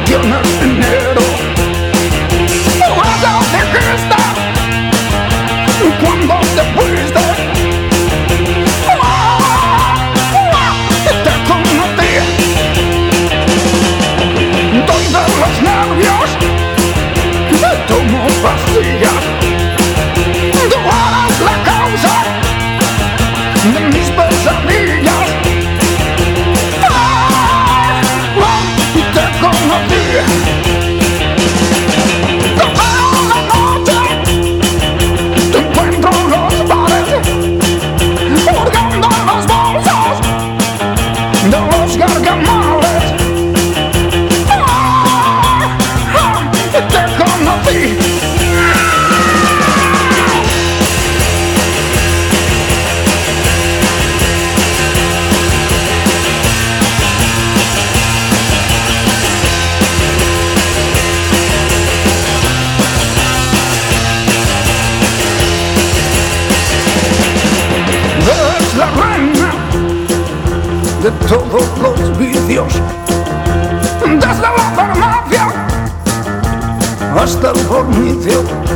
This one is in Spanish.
tienes dinero. Cuando dijiste, cuando te fuiste, te conocí. Doy de los nervios, tomo pastillas. Tú eres la causa de mis pesadillas. Te conocí. Te veo en la noche, te encuentro en los bares, hurgando en los bolsos de los gargamales. Te conocí. Eres la reina de todos los vicios, desde la farmacia hasta el fornicio.